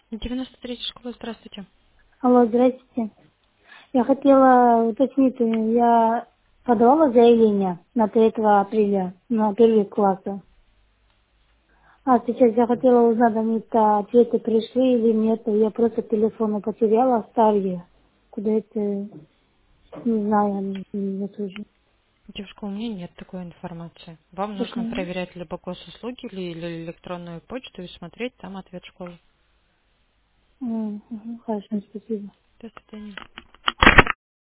93-я школа, здравствуйте. Алло, здрасте. Я хотела уточнить, я подавала заявление на 3 апреля на первый класс. А сейчас я хотела узнать, они-то ответы пришли или нет. Я просто телефоны потеряла старые. Куда это, не знаю, не тоже. Девушка, у меня нет такой информации. Вам Только, нужно проверять либо госуслуги, или электронную почту и смотреть там ответ школы. хорошо, спасибо. До свидания.